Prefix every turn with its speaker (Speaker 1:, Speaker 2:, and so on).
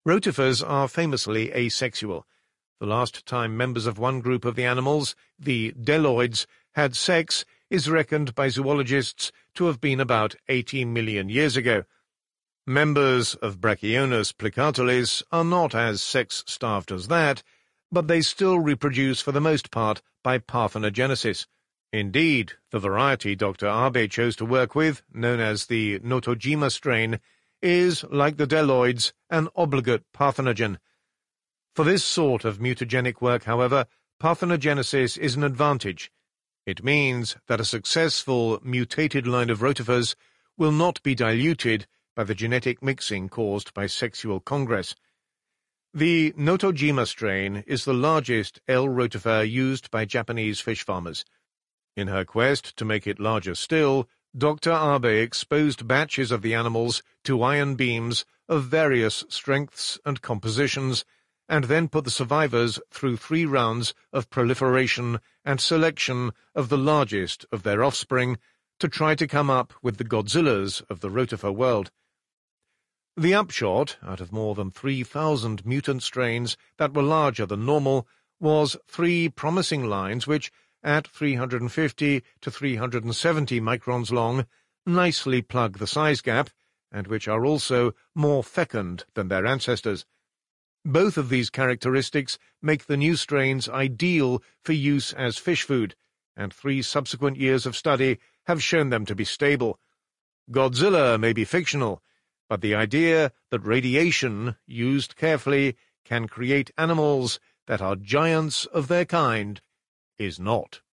Speaker 1: Rotifers are famously asexual. The last time members of one group of the animals, the Deloids, had sex is reckoned by zoologists to have been about 18 million years ago. Members of Brachionus plicatolis are not as sex-starved as that, but they still reproduce for the most part by parthenogenesis. Indeed, the variety Dr. Abe chose to work with, known as the Notojima strain, is, like the Deloids, an obligate parthenogen. For this sort of mutagenic work, however, parthenogenesis is an advantage. It means that a successful mutated line of rotifers will not be diluted by the genetic mixing caused by sexual congress. The Notojima strain is the largest L. rotifer used by Japanese fish farmers. In her quest to make it larger still, Dr. Abe exposed batches of the animals to ion beams of various strengths and compositions, and then put the survivors through 3 rounds of proliferation and selection of the largest of their offspring to try to come up with the Godzillas of the rotifer world. The upshot, out of more than 3,000 mutant strains that were larger than normal, was 3 promising lines which, at 350 to 370 microns long, nicely plug the size gap, and which are also more fecund than their ancestors. Both of these characteristics make the new strains ideal for use as fish food, and 3 subsequent years of study have shown them to be stable. Godzilla may be fictional, but the idea that radiation, used carefully, can create animals that are giants of their kind is not.